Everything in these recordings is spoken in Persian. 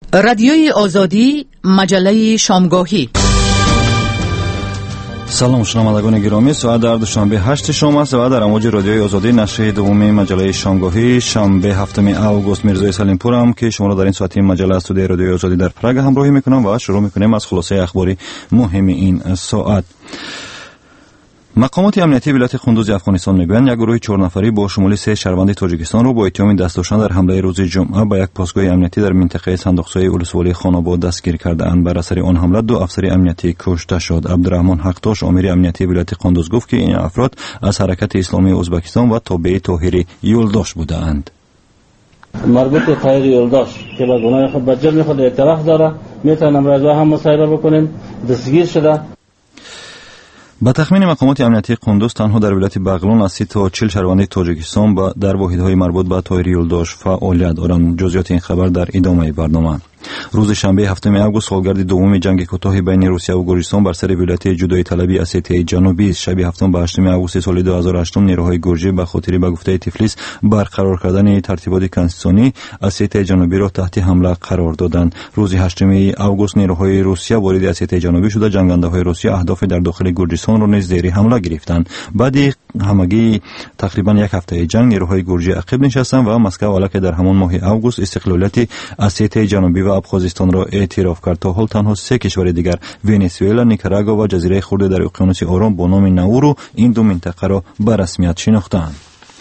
رادیوی آزادی، مجله شامگاهی. سلام شنوندگان گرامی، ساعت در دوشنبه 8 شام است و در امواج رادیوی آزادی نشر دوم مجله شامگاهی شنبه 7 اوگوست میرزای سلیمپورم که شما را در این ساعت مجله استودیوی رادیوی آزادی در پراگ همراهی میکنم و شروع میکنیم از خلاصه اخباری مهم این ساعت. مقامات امنیتی ولایت قندوز افغانستان میگویند یک گروه 4 نفری با شمول 3 شهروند تاجیکستان را با اتهام دست داشتن در حمله روز جمعه به یک پاسگاه امنیتی در منطقه صندوقسای ولسوالی خاناباد دستگیر کرده‌اند. بر اثر آن حمله 2 افسر امنیتی کشته شد. عبدالرحمن حقداش امیر امنیتی ولایت قندوز گفت که این افراد از حرکت اسلامی ازبکستان و تابع طاهری یولداش بودند. مربوط به طاهر یولداش که به گناه خود به جرم خود اعتراف داره، میتونم رضا هم مصاحبه بکنین، دستگیر شده. با تخمین مقامات امنیتی قندوز تنها در ولایت بغلان از 30 تا 40 شهروند تاجیکستان در واحدهای مربوط به طاهر یولداش فعالیت دارند. جزئیات این خبر در ادامه برنامه. روز شنبه 7 اوگوست سالگرد دوم جنگ کوتاه بین روسیه و گرجستان بر سر ولایت جدایی طلبی اسیته جنوبی است. شب 7 به 8 اوگوست سال 2008 نیروهای گرجی به خاطر به گفته تفلیس برقرار کردن ترتیبات کنستیتوسیونی اسیته جنوبی را تحت حمله قرار دادند. روز 8 اوگوست نیروهای روسیه وارد اسیته جنوبی شده. جنگنده‌های روسیه اهداف در داخل گرجستان را نیز زیر حمله گرفتند. بعد همگی تقریبا یک هفته جنگ نیروهای گرجی عقب نشستند و مسکو علاوه در همان ماه اوگوست استقلالیت اسیته جنوبی و ابخازستان را اعتراف کرد. تا حال تنها 3 کشور دیگر ونزوئلا، نیکاراگوا و جزیره خرد در اقیانوس آرام با نام ناورو این دو منطقه را به رسمیت شناختند.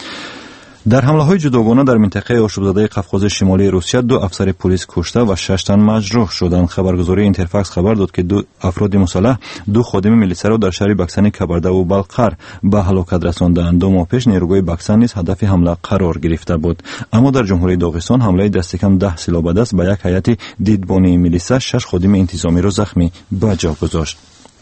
در حمله‌های جداگانه در منطقه آشوب‌زده قفقاز شمالی روسیه 2 افسر پلیس کشته و 6 تن مجروح شدند. خبرگزاری اینترفاکس خبر داد که 2 افراد مسلح 2 خادم میلیسا را در شهر بکسن کبرده و بلقر به هلاکت رساندند. 2 ماه پیش نیروگاه بکسن نیز هدف حمله قرار گرفته بود. اما در جمهوری داغستان حمله دست کم 10 سلاح به دست به یک هیئت دیدبانی میلیسا 6 خادم انتظامی را زخمی به جا گذاشت.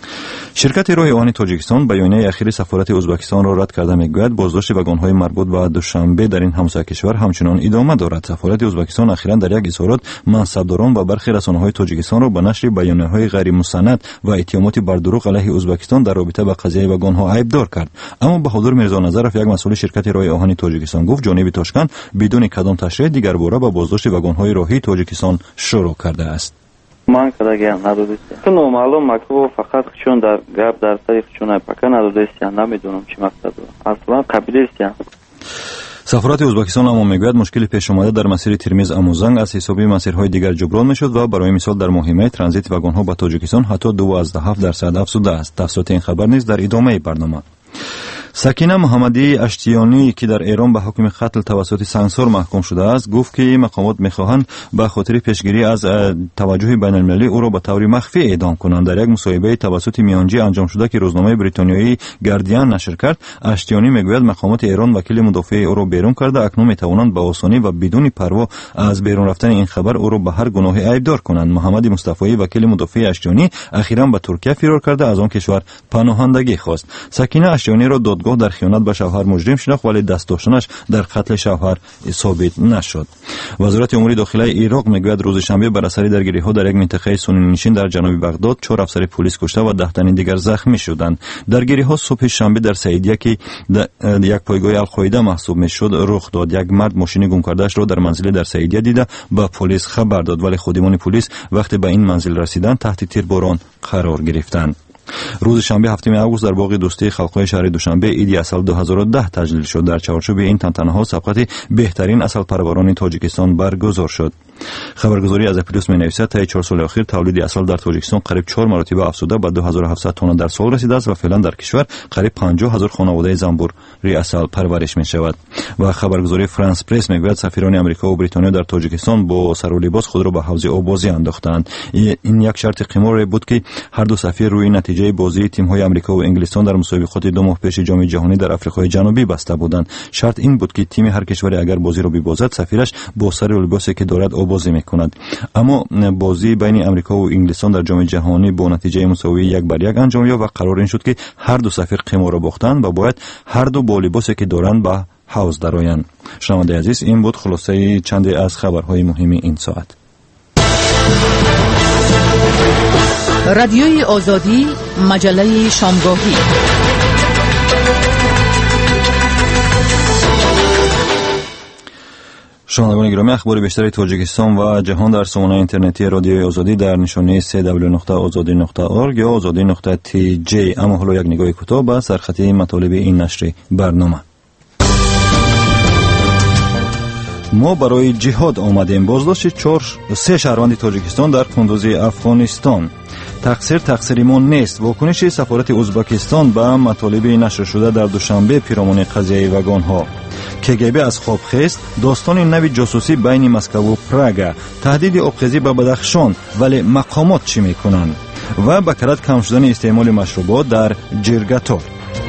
شرکت راه آهن تاجیکستان بیانیه اخیر سفارت ازبکستان را رد کرده میگوید بازداشت واگن‌های مربوط به دوشنبه در این همسایه کشور همچنان ادامه دارد. سفارت ازبکستان اخیراً در یک اظهارات منصبداران و برخی رسانه‌های تاجیکستان را به نشر بیانیه‌های غیر مستند و اتهامات بر دروغ علیه ازبکستان در رابطه با قضیه واگن‌ها عیبدار کرد. اما بهادر میرزا نظرف یک مسئول شرکت راه آهن تاجیکستان گفت جانب تاشکند بدون کدام تشریح دیگر باره با بازداشت واگن‌های راهی تاجیکستان شروع کرده است. من کداگیان ندادستیم که نامعلوم مکتوب فقط چون در گپ در سری چون پکن ندادستیم نمیدونم چی مقصد بود اصلا قبیلستیم. سفارت ازبکستان اما میگوید مشکل پیش آمده در مسیر ترمیز اموزنگ از حسابی مسیرهای دیگر جبران میشد و برای مثال در ماه می ترانزیت واگن‌ها به تاجیکستان حتی 12% افزوده است. تفصیلات این خبر نیز در ادامه برنامه. سکینه محمدی اشتیانی که در ایران به حکم قتل توسط سانسور محکوم شده است گفت که مقامات میخواهند به خاطر پیشگیری از توجه بین المللی او را به طور مخفی اعدام کنند. در یک مصاحبه توسط میانجی انجام شده که روزنامه بریتانیایی گاردین نشر کرد، اشتیانی میگوید مقامات ایران وکیل مدافع او را بیرون کرده اکنون میتوانند به آسانی و بدون پروا از بیرون رفتن این خبر او را به هر گناه عیبدار کنند. محمد مصطفی وکیل مدافع اشتیانی اخیراً به ترکیه فرار کرده از آن کشور پناهندگی خواست. سکینه اشتیانی را دادگاه در خیانت به شوهر مجرم شناخت ولی دست داشتنش در قتل شوهر ثابت نشد. وزارت امور داخلی عراق میگوید روز شنبه بر اثر درگیری‌ها در یک منطقه سنی نشین در جنوب بغداد 4 افسر پلیس کشته و 10 تن دیگر زخمی شدند. درگیری‌ها صبح شنبه در سعیدیه که یک پایگاه القاعده محسوب میشد رخ داد. یک مرد ماشین گم کرده‌اش را در منزل در سعیدیه دیده به پلیس خبر داد ولی خادمان پلیس وقتی به این منزل رسیدند تحت تیرباران قرار گرفتند. روز شنبه 7 اوگوست در باغ دوستی خلق‌های شهر دوشنبه عید اصل 2010 تجلیل شد. در چارچوب این تنتنه‌ها سبقت بهترین اصل پروران تاجیکستان برگزار شد. خبرگزاری از اپیلیوس می‌نویسد طی 4 سال اخیر تولید اصل در تاجیکستان قریب 4 مرتبه افزوده به 2700 تن در سال رسیده است و فعلا در کشور قریب 50000 خانواده زنبور اصل پرورش می‌شود. و خبرگزاری فرانس پرس می‌گوید سفیران آمریکا و بریتانیا در تاجیکستان با سر و لباس خود را به حوض آبازی انداختند. این یک شرط قمار بود که هر دو سفیر روی نتیجه بازی تیم‌های آمریکا و انگلستان در مسابقات 2 ماه پیش جام جهانی در آفریقای جنوبی بسته بودند. شرط این بود که تیم هر کشوری اگر بازی را ببازد سفیرش با سر و لباسی که دارد بازی میکند. اما بازی بین آمریکا و انگلستان در جام جهانی با نتیجه مساوی 1-1 انجام یافت و قرار این شد که هر دو سفیر قمار را باختند و باید هر دو با لباسی که دارند به حوض درآیند. شنونده عزیز این بود خلاصه چند از خبرهای مهم این ساعت. رادیوی آزادی، مجله شامگاهی. شنوندگان گرامی، اخبار بیشتر تاجیکستان و جهان در سامانه اینترنتی رادیوی آزادی در نشانی www.azadi.org یا azadi.tj. اما حالا یک نگاه کوتاه به سرخطی مطالب این نشر برنامه. ما برای جهاد آمدیم. بازداشت 3 شهروند تاجیکستان در کندوز افغانستان. تقصیر ما نیست. واکنش سفارت ازبکستان به مطالب نشر شده در دوشنبه پیرامون قضیه واگن ها. KGB از خواب خیست. داستان نوی جاسوسی بین مسکو و پراگ. تهدید آبخیزی به بدخشان، ولی مقامات چی میکنند؟ و بکرات کم شدن استعمال مشروبات در جرگتار.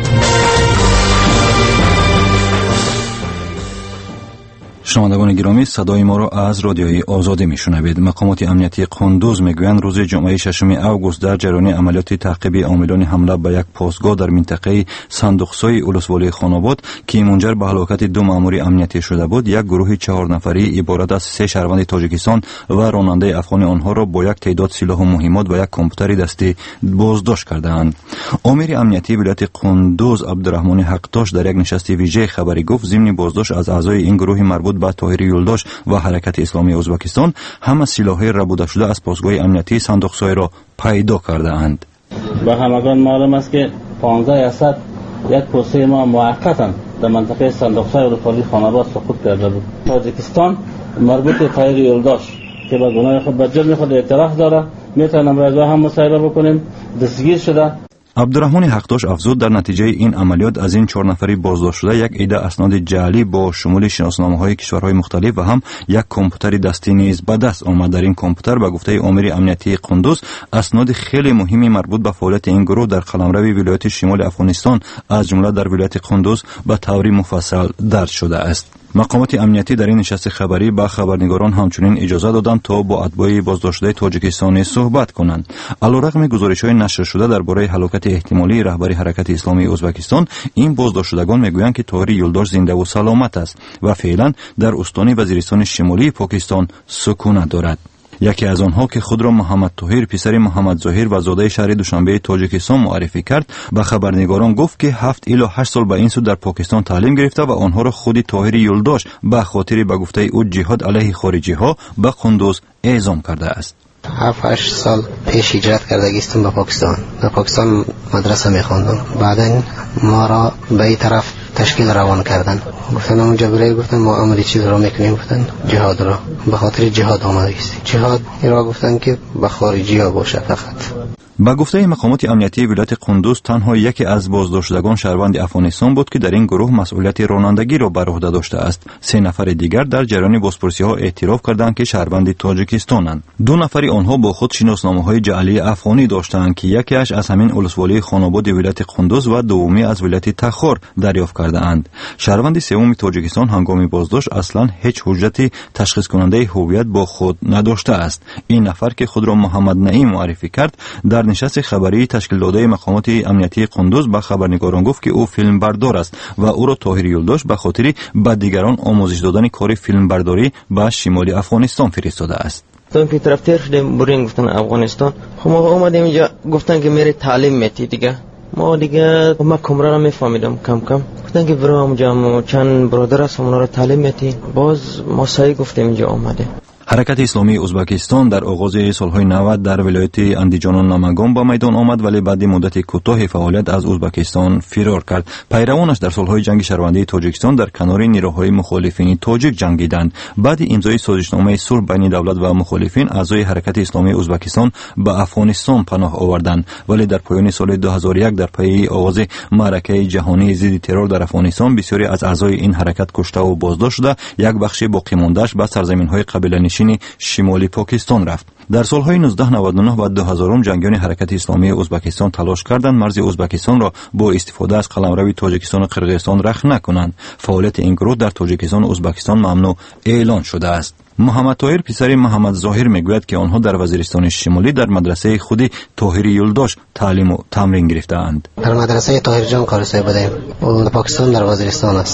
شنوندگان گرامی، صدای ما را از رادیوی آزادی میشنوید. مقامات امنیتی قندوز میگویند روز جمعه 6 اوگوست در جریان عملیات تعقیب عاملان حمله به یک پستگاه در منطقه صندوقسای ولسوالی خاناباد که منجر به هلاکت 2 مأمور امنیتی شده بود، یک گروه 4 نفری عبارت از 3 شهروند تاجیکستان و راننده افغانی آنها را با یک تعداد سلاح و مهمات و یک کامپیوتر دستی بازداشت کردند. امیر امنیتی ولایت قندوز عبدالرحمن حقداش در یک نشست ویژه خبری گفت ضمن بازداشت از اعضای این گروه مربوط به طاهری یولداش و حرکت اسلامی ازبکستان همه سلاح‌های ربوده شده از پاسگاه امنیتی صندوقسای را پیدا کرده اند. به همگان معلوم است که 15 اسد یک پوسته ما موقتا در منطقه صندوقسای ولسوالی خاناباد سقوط کرده بود. تاجیکستان مربوط به طاهری یولداش که به گناه خود به جرم خود اعتراف داره، میتونم رضا هم مصاحبه بکنیم، دستگیر شده. عبدالرحمن حقداش افزود در نتیجه این عملیات از این 4 نفری بازداشت شده یک عده اسناد جعلی با شمول شناسنامه‌های کشورهای مختلف و هم یک کامپیوتر دستی نیز به دست آمد. در این کامپیوتر به گفته امیر امنیتی قندوز اسناد خیلی مهمی مربوط به فعالیت این گروه در قلمرو ولایت شمال افغانستان از جمله در ولایت قندوز به طور مفصل درج شده است. مقامات امنیتی در این نشست خبری به خبرنگاران همچنین اجازه دادند تا با اتباع بازداشته تاجیکستانی صحبت کنند. علیرغم گزارش‌های نشر شده درباره هلاکت احتمالی رهبر حرکت اسلامی ازبکستان، این بازداشت شدگان میگویند که طاهری یولداش زنده و سلامت است و فعلا در استان وزیرستان شمالی پاکستان سکونت دارد. یکی از آنها که خود را محمد طاهر پسر محمد ظاهر و زاده شهر دوشنبه تاجیکستان معرفی کرد، به خبرنگاران گفت که 7 الی 8 سال به این سو در پاکستان تعلیم گرفته و آنها را خود طاهر یولداش به خاطر به گفته او جهاد علیه خارجی ها به قندوز اعزام کرده است. 7-8 سال پیش هجرت کردگیستم به پاکستان. در پاکستان مدرسه میخواندم. بعدن ما را به این طرف تشکیل روان کردن. گفتن اونجا برای گفتن ما عملی چیز را میکنیم، گفتن جهاد را. به خاطر جهاد آمده است. جهاد را گفتن که به خارجی ها باشه فقط. با گفته مقامات امنیتی ولایت قندوز تنها یکی از بازداشتگان شهروند افغانستان بود که در این گروه مسئولیت رانندگی را بر عهده داشته است. 3 نفر دیگر در جریان بازپرسی‌ها اعتراف کردند که شهروند تاجیکستانند. 2 نفر آنها با خود شناسنامه‌های جعلی افغانی داشتند که یکیش از همین ولسوالی خاناباد ولایت قندوز و دومی از ولایت تخار دریافت کرده‌اند. شهروند سوم تاجیکستان هنگام بازداشت اصلاً هیچ حجتی تشخیص کننده هویت با خود نداشته است. این نفر که خود را محمد نعیم معرفی کرد در نشست خبری تشکیل داده مقامات امنیتی قندوز به خبرنگاران گفت که او فیلم بردار است و او را طاهر یولداش به خاطر به دیگران آموزش دادن کار فیلم برداری به شمال افغانستان فرستاده است. تا که طرف تیر شدیم برین گفتن افغانستان، خب ما اومدیم اینجا گفتن که میره تعلیم میتی دیگه. ما دیگه ما کمره را میفهمیدم کم کم. گفتن که برو اونجا چند برادر است اونا را تعلیم میتی. باز ما سعی گفتیم اینجا اومده. حرکت اسلامی ازبکستان در آغاز سالهای 90 در ولایت اندیجان و نامگان با میدان آمد، ولی بعد مدت کوتاه فعالیت از ازبکستان فرار کرد. پیروانش در سالهای جنگ شهروندی تاجیکستان در کنار نیروهای مخالفین تاجیک جنگیدند. بعد امضای سازشنامه صلح بین دولت و مخالفین، اعضای حرکت اسلامی ازبکستان به افغانستان پناه آوردند، ولی در پایان سال 2001 در پی آغاز معرکه جهانی ضد ترور در افغانستان بسیاری از اعضای این حرکت کشته و بازداشت شده. یک بخش باقی مانده‌اش به سرزمین‌های قبیله‌نشین شمالی پاکستان رفت. در سالهای 1999 و 2000 جنگیان حرکت اسلامی ازبکستان تلاش کردند مرز ازبکستان را با استفاده از قلمرو تاجیکستان و قرقیزستان رخنه نکنند. فعالیت این گروه در تاجیکستان و ازبکستان ممنوع اعلان شده است. محمد طاهر پسر محمد ظاهر میگوید که آنها در وزیرستان شمالی در مدرسه خودی طاهری یولداش تعلیم و تمرین گرفته‌اند. در مدرسه طاهر جان کار بودیم. اون پاکستان در وزیرستان است.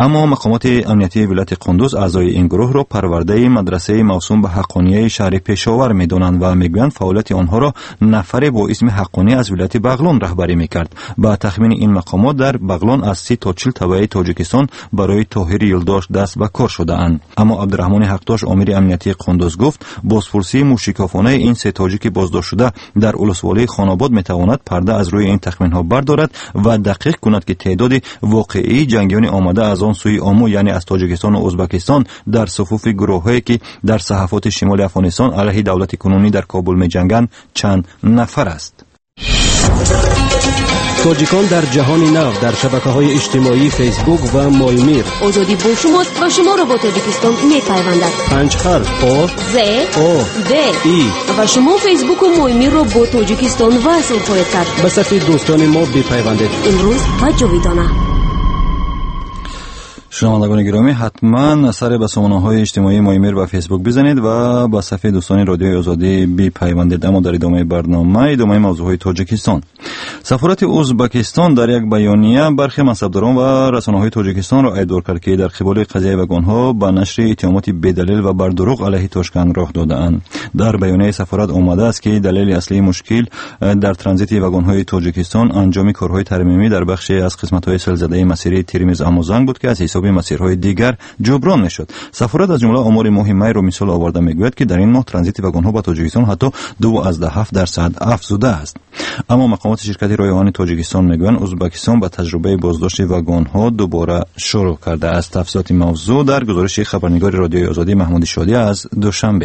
اما مقامات امنیتی ولایت قندوز اعضای این گروه را پرورده مدرسه موسوم به حقانیه شهر پشاور می‌دانند و میگویند فعالیت آنها را نفر با اسم حقانی از ولایت بغلان رهبری می‌کرد. با تخمین این مقامات در بغلان از 30 تا 40 تبعه تاجیکستان برای طاهر یلداش دست به کار شده‌اند. اما عبدالرحمن حقداش امیر امنیتی قندوز گفت بازپرسی موشکافانه این سه تاجیک بازداشت شده در ولسوالی خاناباد میتواند پرده از روی این تخمین‌ها بردارد و دقیق کند که تعداد واقعی جنگیان آمده از آن سوی آمو یعنی از تاجیکستان و ازبکستان در صفوف گروه‌هایی که در صحافات شمال افغانستان علیه دولت کنونی در کابل می‌جنگند چند نفر است. تاجیکان در جهان نو در شبکه‌های اجتماعی فیسبوک و مایمیر. آزادی با شماست و شما را با تاجیکستان می‌پیوندد. 5 حرف آ ز او د ای و شما فیسبوک و مایمیر را با تاجیکستان وصل خواهید کرد. به صفحه دوستان ما بپیوندید. امروز و جاویدانه. شنوندگان گرامی حتما سر به سامانه‌های اجتماعی مایمیر و فیسبوک بزنید و با صفحه دوستان رادیوی آزادی بپیوندید. اما در ادامه برنامه موضوعهای تاجیکستان. سفارت ازبکستان در یک بیانیه برخی منصبداران و رسانه‌های تاجیکستان را ادعا کرد که در قبال قضیه واگن‌ها با نشر اتهامات بی‌دلیل و بر دروغ علیه تاشکند راه داده‌اند. در بیانیه سفارت آمده است که دلیل اصلی مشکل در ترانزیت واگن‌های تاجیکستان انجام کارهای ترمیمی در بخشی از قسمت‌های سلزده مسیری ترمیز اموزنگ بود که از حساب مسیرهای دیگر جبران نشد. سفارت از جمله آمار مهمی را مثال آورده میگوید که در این ماه ترانزیت واگن‌ها به تاجیکستان حتی 2.7% افزوده است. اما مقامات شرکت راه آهن تاجیکستان میگویند ازبکستان با تجربه بازداشت واگن‌ها دوباره شروع کرده است. تفصیلات موضوع در گزارش خبرنگار رادیوی آزادی محمود شادی از دوشنبه.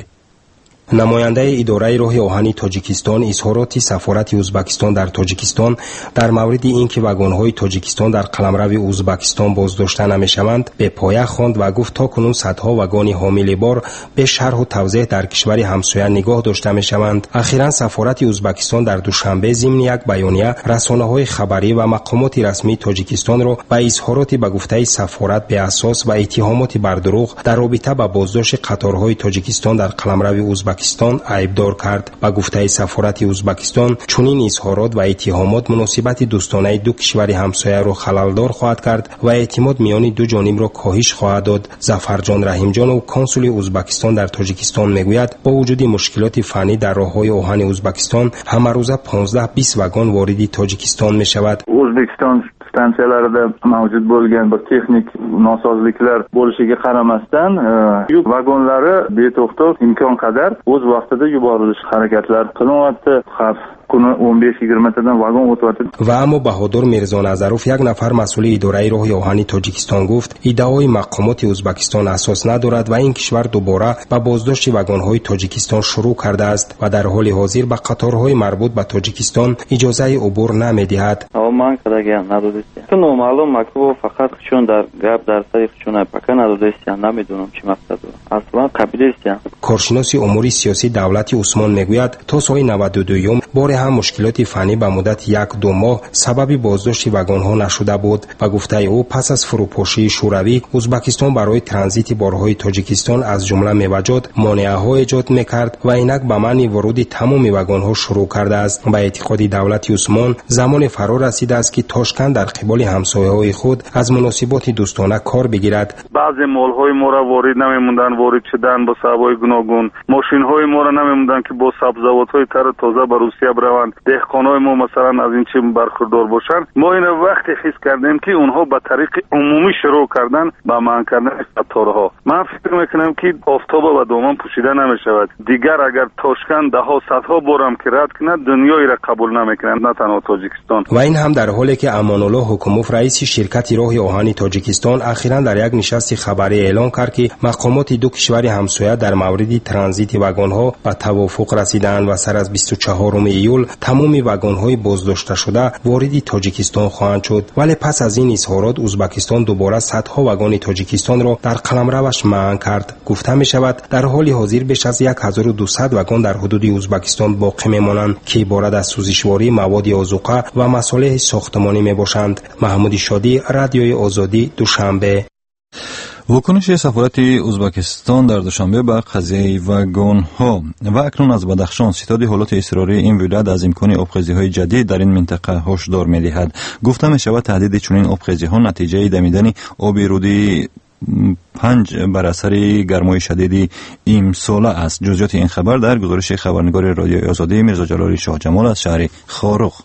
نماینده اداره راه آهن تاجیکستان اظهارات سفارت ازبکستان در تاجیکستان در مورد اینکه واگن‌های تاجیکستان در قلمرو ازبکستان بازداشته نمی‌شوند به پایه خواند و گفت تاکنون صدها واگن حامل بار به شرح و توضیح در کشور همسایه نگاه داشته می‌شوند. اخیراً سفارت ازبکستان در دوشنبه ضمن یک بیانیه رسانه‌های خبری و مقامات رسمی تاجیکستان را به اظهارات به گفته سفارت به اساس و اتهامات بر دروغ در رابطه با بازداشت قطارهای تاجیکستان در قلمرو ازبکستان عیبدار کرد. با گفته سفارت ازبکستان چنین اظهارات و اتهامات مناسبت دوستانه دو کشور همسایه را خللدار خواهد کرد و اعتماد میان دو جانب را کاهش خواهد داد. ظفرجان رحیمجان و کنسول ازبکستان در تاجیکستان میگوید با وجود مشکلات فنی در راههای آهن ازبکستان همه روزه 15-20 واگن وارد تاجیکستان میشود. O'zbekiston stansiyalarida mavjud bo'lgan bir texnik nosozliklar bo'lishiga qaramasdan yuk vagonlari beto'xtov imkon qadar o'z vaqtida yuborilish harakatlari qilinyapti. Xavf kuni 15-20 tadan vagon o'tyapti. و اما بهادر میرزا نظروف یک نفر مسئول اداره راه آهن تاجیکستان گفت ادعای مقامات ازبکستان اساس ندارد و این کشور دوباره با بازداشت واگن‌های تاجیکستان شروع کرده است و در حال حاضر به قطارهای مربوط به تاجیکستان اجازه عبور نمی‌دهد. من کداگه ندادیست. تو نامعلوم مکتوب فقط چون در گپ در سری چون پکا ندادیست نمیدونم چی مقصد داره. اصلا قبیلیست. کارشناس امور سیاسی دولت عثمان میگوید تا سال 92 بار هم مشکلات فنی به مدت 1-2 ماه سبب بازداشت واگن‌ها نشده بود و گفته او پس از فروپاشی شوروی ازبکستان برای ترانزیت بارهای تاجیکستان از جمله میوه‌جات مانعه‌ها ایجاد میکرد و اینک به معنی ورود تمام واگن‌ها شروع کرده است. به اعتقاد دولت عثمان زمان فرا رسیده است که تاشکند در قبال همسایه‌های خود از مناسبات دوستانه کار بگیرد. بعضی مال‌های ما را وارد نمی‌موندن، وارد شدن با سبای گوناگون. ماشین‌های ما را نمی‌موندن که با سبزیجات‌های تازه به روسیه بروند. دهقان‌های ما مثلا از این چه برخوردار باشند. ما این وقتی حس کردیم که اونها به طریق عمومی شروع کردن با منع کردن قطارها. من فکر می‌کنم که آفتاب به دامن پوشیده نمی‌شود. دیگر اگر تاشکند ده‌ها صدها بارم که رد کنه دنیایی را قبول نمی‌کنند، نه تنها تاجیکستان. و این هم در حالی که امان الله حکوموف رئیس شرکت راه آهن تاجیکستان اخیراً در یک نشست خبری اعلام کرد که مقامات دو کشور همسایه در مورد ترانزیت واگن‌ها به توافق رسیدند و سر از 24 ایول تمام واگن‌های بازداشته شده وارد تاجیکستان خواهند شد. ولی پس از این اظهارات ازبکستان دوباره صدها واگن تاجیکستان را در قلمروش منع کرد. گفته می شود در حال حاضر بیش از 1200 واگن در حدود ازبکستان باقی میمانند که عبارت از سوزشواری مواد آذوقه و مصالح ساختمانی می باشند. محمود شادی، رادیوی آزادی، دوشنبه. واکنش سفارت ازبکستان در دوشنبه به قضیه واگن‌ها و اکنون از بدخشان ستاد حالات اضطراری این ولایت از امکان آبخیزی‌های جدید در این منطقه هشدار می‌دهد. گفته می‌شود تهدید چنین آبخیزی‌ها نتیجه دمیدن آب رودی 5 بر اثر گرمای شدید امسال است. جزئیات این خبر در گزارش خبرنگار رادیوی آزادی میرزا جلالی شاه جمال از شهر خارخ.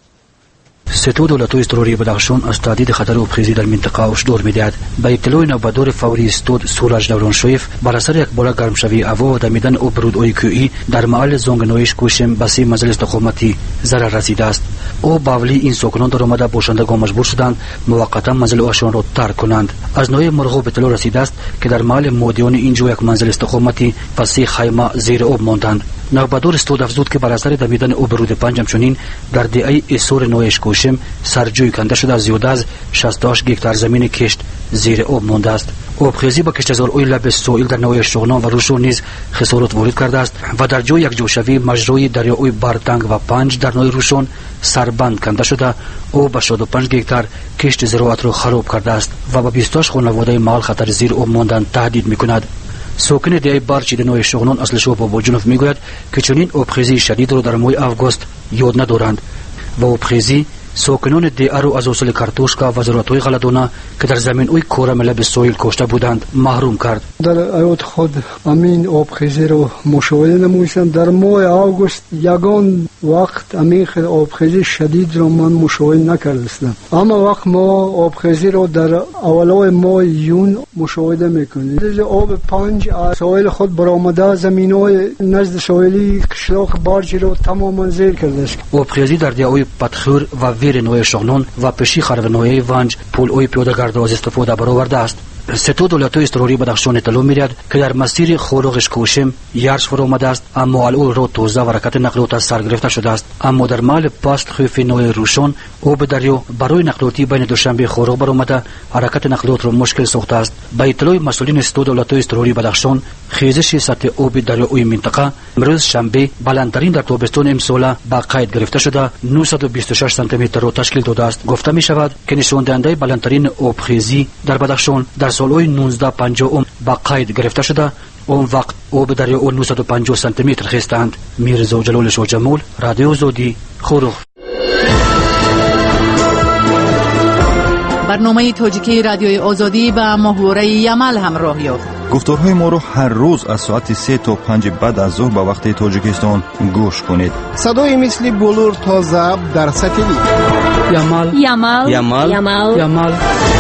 ستاد دولت‌های اضطراری بدخشان از تهدید خطر آبخیزی در منطقه هشدار می‌دهد. با ابتلای نوبدار فوری ستاد سورج دورانشویف بر اثر یک بار گرمشوی هوا و دمیدن آب رودهای کوهی در محل زنگنویش کوشم به 3 منزل استقامتی ضرر رسیده است. آب باولی این ساکنان در آمده باشندگان مجبور شدند موقتا منزل هاشان را ترک کنند. از نوع مرغوب اطلاع رسیده است که در محل مودیان اینجا یک منزل استقامتی و 3 خیمه زیر آب ماندند. نوبدار استاد افزود که بر اثر دمیدن آب رود 5 همچنین در دهه اسور نویش کوشم سرجوی کنده شده زیاده از 68 هکتار زمین کشت زیر آب مانده است. آبخیزی با کشتزارهای لب ساحل در نوع شغنان و روشون نیز خسارات وارد کرده است و در جای یک جوشوی مجرای دریای بارتنگ و 5 در نوع روشون سربند کنده شده او به 65 هکتار کشت زراعت را خراب کرده است و به 28 خانواده محل خطر زیر آب ماندن تهدید می‌کند. ساکن دهه بارچی در نوع شغنان اصلشو بابا جنوف میگوید که چنین آبخیزی شدید را در ماه آگوست یاد ندارند و آبخیزی ساکنان دیه رو از حاصل کارتوشکا و ذرات‌های غلطانه که در زمین‌های کورم لب ساحل کاشته بودند محروم کرد. در حیات خود امین آبخیزی رو مشاهده نمودم. در ماه آگوست یگان وقت امین آبخیزی شدید رو من مشاهده نکردم، اما وقت ما آبخیزی رو در اولای ماه یون مشاهده میکنیم. آب 5 از ساحل خود برآمده زمین‌های نزد ساحلی قشلاق بارجی رو تماما زیر کرده است. آبخیزی در دیه‌های پتخور و ویر نوع شغلان و پشی خرو نوع ونج پول‌های پیاده‌گرد از استفاده برآورده است. ستاد دولت‌های اضطراری بدخشان اطلاع می‌دهد که در مسیر خارخش کوشم یارش فرآمده است، اما الان را تازه و حرکت نقلیات از سر گرفته شده است. اما در محل پاست خوف نوع روشن آب دریا برای نقلیاتی بین دوشنبه خارخ برآمده حرکت نقلیات را مشکل ساخته است. با اطلاع مسئولین ستاد دولت‌های اضطراری بدخشان خیزش سطح آب دریای منطقه امروز شنبه بلندترین در تابستان امسال با قید گرفته شده 926 سانتی متر را تشکیل داده است. گفته می‌شود که نشان دهنده بلندترین آبخیزی در بدخشان در سالهای 1950 با قید گرفته شده. اون وقت آب دریا 950 سانتی متر خیستند. میرزا جلال شاه جمال، رادیو آزادی، خارخ. برنامه تاجیکی رادیوی آزادی با محوره یمل همراه یافت. گفتارهای ما رو هر روز از ساعت 3 تا 5 بعد از ظهر به وقت تاجیکستان گوش کنید. صدای مثل بلور تا ضبط در ساتلیت. یمل یمل یمل یمل یمل.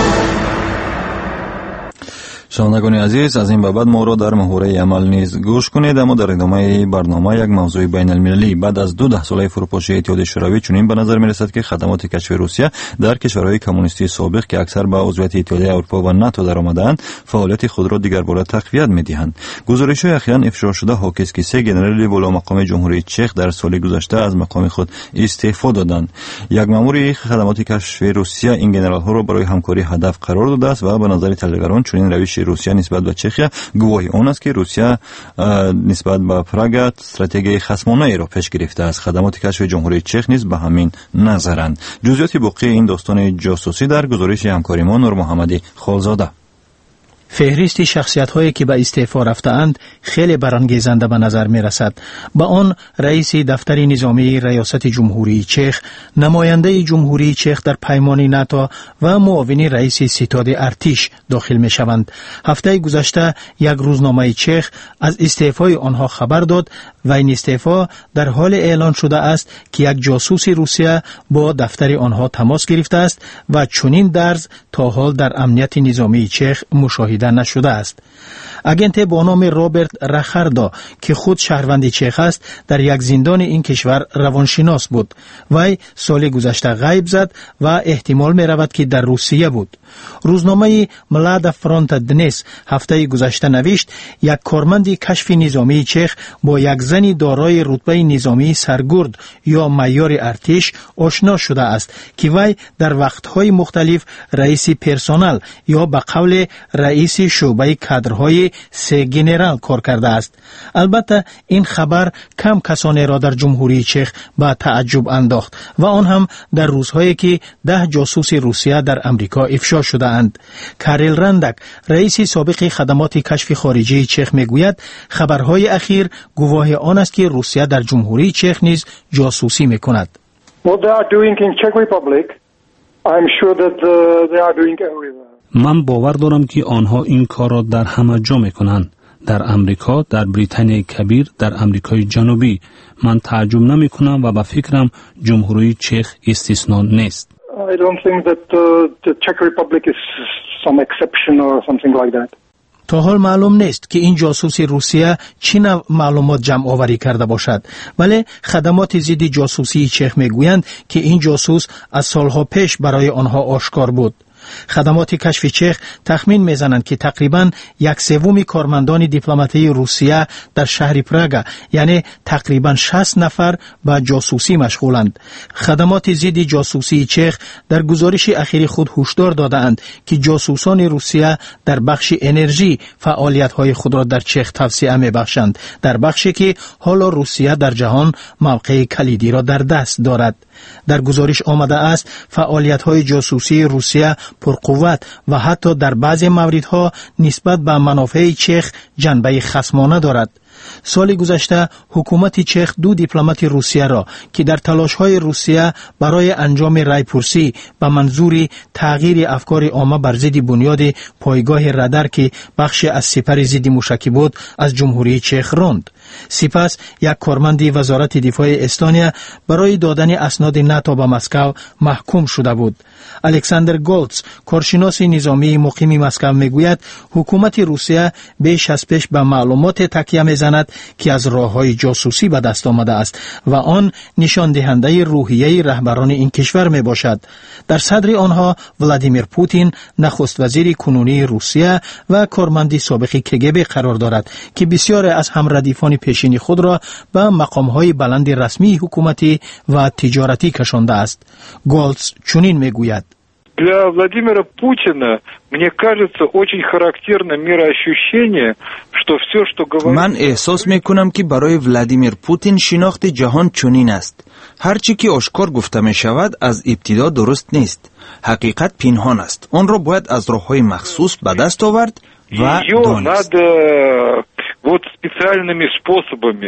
شنوندگان عزیز، از این به بعد ما را در محوره عمل نیز گوش کنید. اما در ادامه برنامه یک موضوع بین المللی. بعد از 12 ساله فروپاشی اتحادیه شوروی چنین به نظر می‌رسد که خدمات کشف روسیه در کشورهای کمونیستی سابق که اکثر به عضویت اتحادیه اروپا و ناتو درآمده‌اند فعالیت خود را دیگر باره تقویت می‌دهند. گزارش‌های اخیراً افشا شده حاکی است که 3 ژنرال والامقام جمهوری چک در سال گذشته از مقام خود استعفا دادند. یک مأمور خدمات کشف روسیه این ژنرال‌ها را برای همکاری هدف قرار داده است و به نظر تحلیلگران چنین روش روسیه نسبت به چخیا گواهی آن است که روسیه نسبت به پراگ استراتژی خصمانه ای را پیش گرفته است. خدمات کشف جمهوری چک نیز به همین نظرند. جزئیات باقی این داستان جاسوسی در گزارش همکاری ما نور محمدی خالزاده. فهرست شخصیت‌هایی که به استعفا رفته‌اند خیلی برانگیزنده به نظر می‌رسد. با آن رئیس دفتر نظامی ریاست جمهوری چک، نماینده جمهوری چک در پیمان ناتو و معاون رئیس ستاد ارتش داخل می‌شوند. هفته گذشته یک روزنامه چک از استعفای آنها خبر داد و این استعفا در حال اعلان شده است که یک جاسوس روسیه با دفتر آنها تماس گرفته است و چنین درز تا حال در امنیت نظامی چک مشاهده نشده است. اگنت با نام رابرت رخاردا که خود شهروند چک است در یک زندان این کشور روانشناس بود. وی سال گذشته غیب زد و احتمال می رود که در روسیه بود. روزنامه ملادا فرانت دنس هفته گذشته نوشت یک کارمند کشف نظامی چک با یک زن دارای رتبه نظامی سرگرد یا معیار ارتش آشنا شده است که وی در وقتهای مختلف رئیس پرسنل یا به قول رئیس رئیس شعبه کادرهای 3 ژنرال کار کرده است. البته این خبر کم کسانی را در جمهوری چک به تعجب انداخت و آن هم در روزهایی که 10 جاسوس روسیه در امریکا افشا شده اند. کاریل رندک رئیس سابق خدمات کشف خارجی چک میگوید خبرهای اخیر گواه آن است که روسیه در جمهوری چک نیز جاسوسی میکند. What they are doing in Czech Republic, I'm sure that they are doing everywhere. من باور دارم که آنها این کار را در همه جا میکنند. در امریکا، در بریتانیای کبیر، در امریکای جنوبی. من تعجب نمی کنم و به فکرم جمهوری چک استثنا نیست. I don't think that the Czech Republic is some exception or something like that. تا حال معلوم نیست که این جاسوس روسیه چه نوع معلومات جمع آوری کرده باشد، ولی خدمات ضد جاسوسی چک میگویند که این جاسوس از سالها پیش برای آنها آشکار بود. خدمات کشف چک تخمین میزنند که تقریباً 1/3 کارمندان دیپلماتی روسیه در شهر پراگ، یعنی تقریباً 60 نفر به جاسوسی مشغولند. خدمات ضد جاسوسی چک در گزارش اخیر خود هشدار دادند که جاسوسان روسیه در بخش انرژی فعالیت‌های خود را در چک توسعه می‌بخشند، در بخشی که حالا روسیه در جهان موقع کلیدی را در دست دارد. در گزارش آمده است فعالیت‌های جاسوسی روسیه پرقوت و حتی در بعضی موردها نسبت به منافع چک جنبه خصمانه دارد. سال گذشته حکومت چک 2 دیپلمات روسیه را که در تلاش‌های روسیه برای انجام رایپرسی به منظور تغییر افکار عامه بر ضد بنیاد پایگاه رادار که بخش از سپر ضد موشکی بود از جمهوری چک راند. سپس یک کارمند وزارت دفاع استونیا برای دادن اسناد ناتو به مسکو محکوم شده بود. الکساندر گولتز کارشناس نظامی مقیم مسکو میگوید حکومت روسیه بیش از پیش به معلومات تکیه میزند که از راه‌های جاسوسی به دست آمده است و آن نشان دهنده روحیه رهبران این کشور می باشد. در صدر آنها ولادیمیر پوتین نخست وزیر کنونی روسیه و کارمند سابق کگب قرار دارد که بسیار از همردیفان پیشین خود را به مقام‌های بلند رسمی حکومتی و تجارتی کشانده است. گولتز چنین میگوید: Для Владимира Путина, мне кажется, очень характерно мироощущение, что все, что говорит... من احساس میکنم که برای ولادیمیر پوتین شناخت جهان چنین است. هرچی که آشکار گفته می شود از ابتدا درست نیست. حقیقت پنهان است. آن را باید از راه‌های مخصوص به دست آورد و دانست. надо вот специальными способами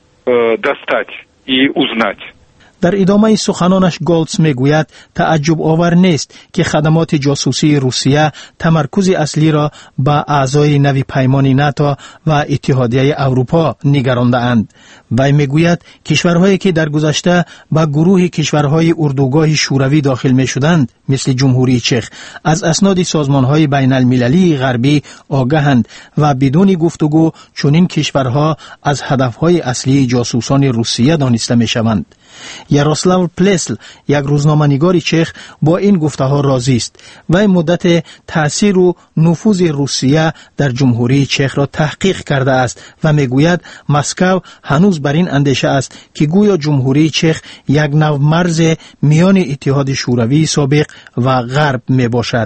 достать и узнать. در ادامه سخنانش گولتز میگوید تعجب آور نیست که خدمات جاسوسی روسیه تمرکز اصلی را به اعضای نوی پیمان ناتو و اتحادیه اروپا نگرانده اند. وی میگوید کشورهایی که در گذشته به گروه کشورهای اردوگاه شوروی داخل می شدند مثل جمهوری چک از اسناد سازمانهای بین المللی غربی آگاهند و بدون گفتگو چنین کشورها از هدفهای اصلی جاسوسان روسیه دانسته می شوند. یاروسلاو پلسل یک روزنامه‌نگار چک با این گفته‌ها راضی است و مدت تأثیر و نفوذ روسیه در جمهوری چک را تحقیق کرده است و میگوید مسکو هنوز بر این اندیشه است که گویا جمهوری چک یک نوع مرز میان اتحاد شوروی سابق و غرب می باشد.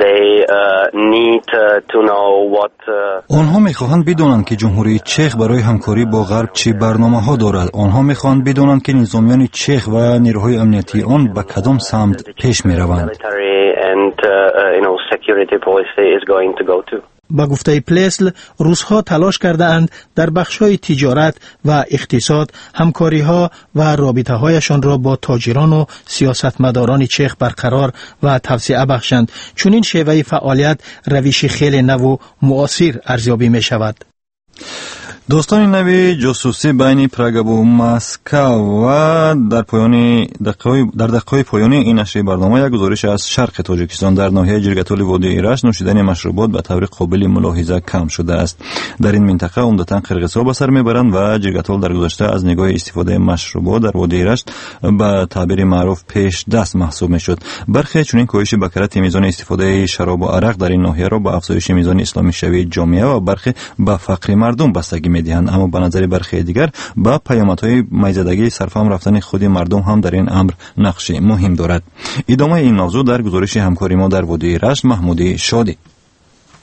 آنها میخواهند بدانند که جمهوری چک برای همکاری با غرب چه برنامه‌ها دارد. آنها میخواهند بدانند که نظامیان چک و نیروهای امنیتی آن به کدام سمت پیش میروند. با گفته پلسل روس‌ها تلاش کرده اند در بخش‌های تجارت و اقتصاد همکاری‌ها و رابطه‌هایشان را با تاجران و سیاستمداران چک برقرار و توسعه بخشند. چون این شیوه فعالیت روش خیلی نو و معاصر ارزیابی می‌شود. دوستان نوی جاسوسی بین پراگ و مسکو و در دقیقه پایانی این نشر برنامه یک گزارش از شرق تاجیکستان. در ناحیه جرگتال وادی ایرج نوشیدن مشروبات به طور قابل ملاحظه کم شده است. در این منطقه عمدتاً قرقیزها به سر میبرند و جرگتال در گذشته از نگاه استفاده مشروبات در وادی ایرج به تعبیر معروف پیش دست محسوب میشد. برخی چنین کاهش بکرت میزان استفاده شراب و عرق در این ناحیه را به افزایش میزان اسلامی شوی جامعه و برخی به فقر مردم بستگی میدهند، اما به نظر برخی دیگر با پیامدهای میزدگی سرفهم رفتن خود مردم هم در این امر نقش مهم دارد. ادامه این موضوع در گزارش همکاری ما در وادی ایرج محمودی شادی.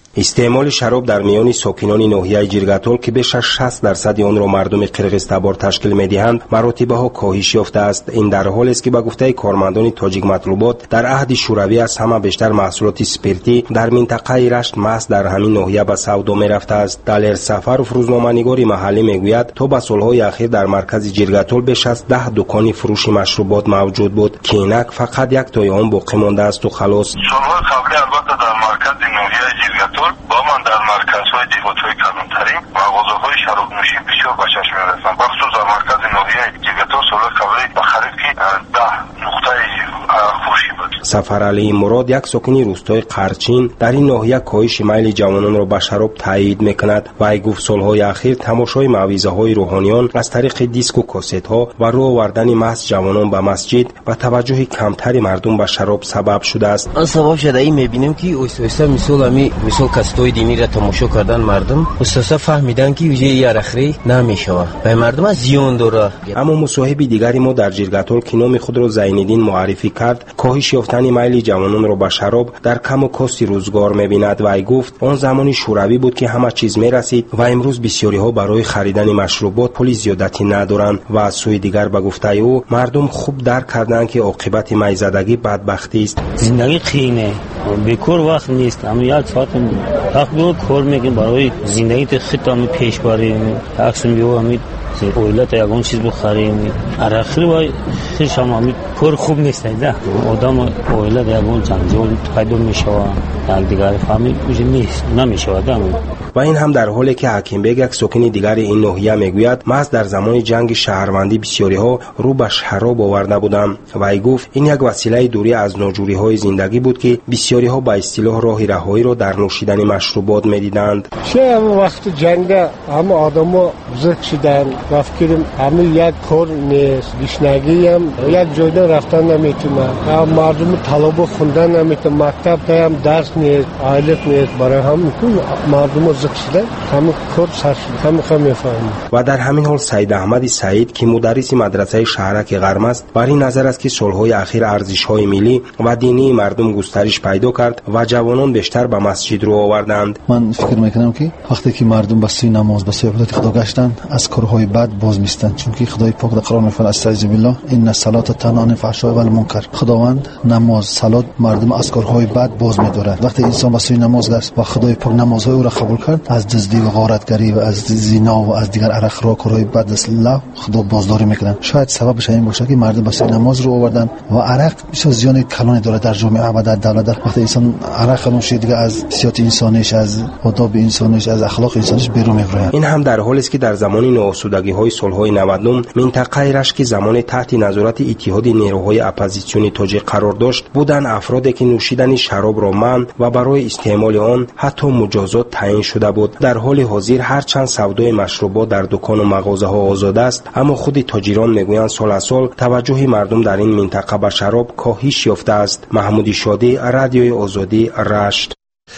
استعمال شراب در میان ساکنان ناحیه جرگتال که بیش از 60% آن را مردم قرقیز تبار تشکیل می‌دهند مراتبه ها کاهش یافته است. این در حالی است که به گفته کارمندان تاجیک مطلوبات در عهد شوروی از همه بیشتر محصولات اسپرتی در منطقه رشت محض در همین ناحیه به سودا می‌رفته است. دلیر سفرов روزنامه‌نگاری محلی میگوید تا به سالهای اخیر در مرکز جرگتال بیش از 10 دکان فروش مشروبات موجود بود که اینک فقط یک تای آن باقی مانده است و خلاص. سالهای قبلی البته در مرکز ناحیه جرگتال با من در مرکزهای دیهات‌های کلانتری مغازه‌های شراب نوشی بسیار به چشم می‌رسند. بخصوص در مرکز ناحیه جرگتال سالهای قبلی به خرید که 10 نقطه فروشی بود. سفرعلی مراد یک ساکنی روستای قرچین در این ناحیه کاهش میل جوانان را به شراب تایید می‌کند. وی گفت سالهای اخیر تماشای موعظه‌های روحانیان از طریق دیسک و کاست‌ها و راه آوردن محض جوانان به مسجد و توجه کمتری مردم به شراب سبب شده است. آن سبب شده ای می‌بینیم که اوسوسا مثال کاست‌های دینی را تماشا کردن مردم اوسوسا فهمیدن که ویژه یارخری نمی‌شود و مردم از زیان داره. اما مصاحب دیگری ما در جرگتال که نام خود را زین‌الدین معرفی کرد کاهش یافتن میل جوانان را به شراب در کم و کاست روزگار می‌بیند و گفت آن زمانی شوروی بود که همه چیز می‌رسید و امروز بسیاری‌ها برای خریدن مشروبات پول زیادتی ندارند و از سوی دیگر به گفته او مردم خوب درک کردند که عاقبت میزدگی بدبختی است. زندگی خینه بیکار وقت نیست اما یک ساعت وقت بیو کار میکنیم برای زندگی خودم پیش بریم عکسم بیو امید اویلت یگان چیز بخریم اراخیر و خیش هم کار خوب نیست ده آدم اویلت یگان جنجال پیدا میشوه یک دیگر فهمی کجا نیست نمیشوه ده. و این هم در حالی که حکیم بیگ یک ساکن دیگر این ناحیه میگوید محض در زمان جنگ شهروندی بسیاری ها رو به شراب آورده بودند و ای گفت این یک وسیله دوری از ناجوری های زندگی بود که بسیاری ها به اصطلاح راه رهایی را در نوشیدن مشروبات میدیدند. چه وقت جنگ همه آدما زد شدن و فکرم همه یک کار نیست گشنگی هم یک جایده رفتن نمیتونه مردم طلبه خوندن نمیتونه مکتب هم درس نیست عائلت نیست برای هم مردم زد شده همه کار سر شده همه میفهمید. و در همین حال سید احمد سعید که مدرس مدرسه شهرک غرم است بر این نظر است که سالهای اخیر ارزش‌های ملی و دینی مردم گسترش پیدا کرد و جوانان بیشتر به مسجد رو آوردند. من فکر میکنم که وقتی که مردم به سوی نماز به سوی عبادت خدا گشتند از کارهای بد باز میستند چون که خدای پاک در قرآن میفرماید استعیذ بالله ان الصلاه تنهی عن الفحشاء و المنکر. خداوند نماز صلات مردم از کارهای بد باز می‌دارد. وقتی انسان به سوی نماز گشت و خدای پاک نمازهای او را قبول کرد از دزدی و غارتگری و از زنا و از دیگر عرق کارهای بد است الله خدا بازداری میکنه. شاید سببش این باشه که مردم به سوی نماز رو آوردن و عرق بسیار زیان کلانی داره در جامعه و در دولت. وقتی انسان عرق نوشه دیگه از سیاست انسانیش از آداب انسانیش از اخلاق انسانیش بیرون میبره. این هم در حالی است که در زمان نوآسودگی‌های سالهای 99 منطقه رشت که زمان تحت نظارت اتحاد نیروهای اپوزیسیونی تاجیک قرار داشت بودن افرادی که نوشیدن شراب را منع و برای استعمال آن حتی مجازات تعیین شده بود. در حال حاضر هرچند سودای مشروبات در دکان و مغازه‌ها آزاد است اما خود تاجران میگویند سال از سال توجه مردم در این منطقه به شراب کاهش یافته است. محمود شادی، رادیوی آزادی، رشت.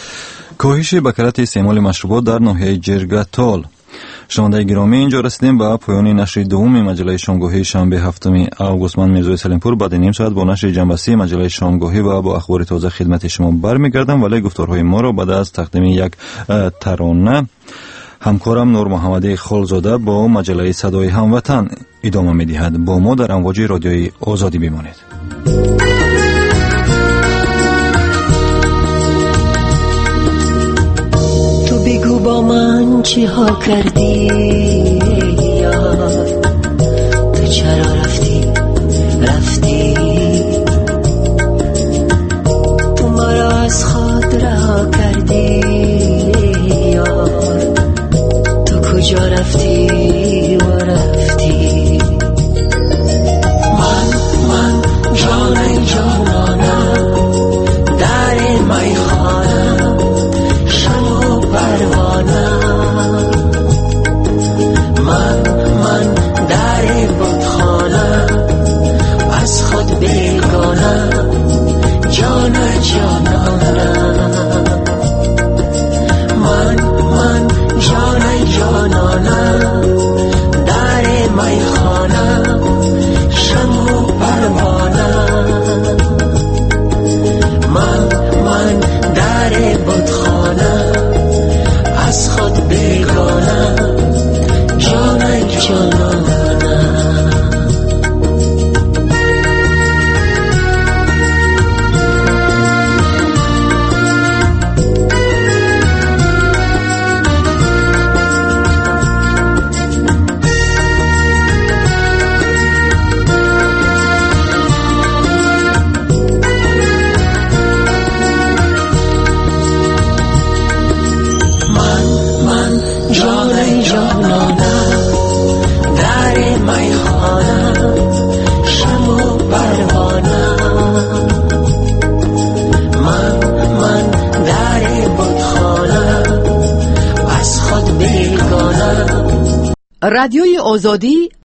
کاهش بکرات استعمال مشروبات در ناحیه جرگتال. شنوندگان گرامی اینجا رسیدیم به پایان نشر دوم مجله شامگاهی شنبه 7 آگوست. من میرزا سلیمپور بعد نیم ساعت با نشر جنبسته مجله شامگاهی و با اخبار تازه خدمت شما برمیگردم ولی گفتارهای ما را بعد از تقدیم یک ترانه همکارم نور محمدی خالزاده با مجله صدای هموطن ادامه می‌دهد. با ما در امواج رادیوی آزادی بمانید. تو بگو با من چی ها کردی یار تو چرا رفتی تو مرا از خود رها کردی یار تو کجا رفتی و رفتی من جانانم در میخانم شب و پروانم من رادیوی آزادی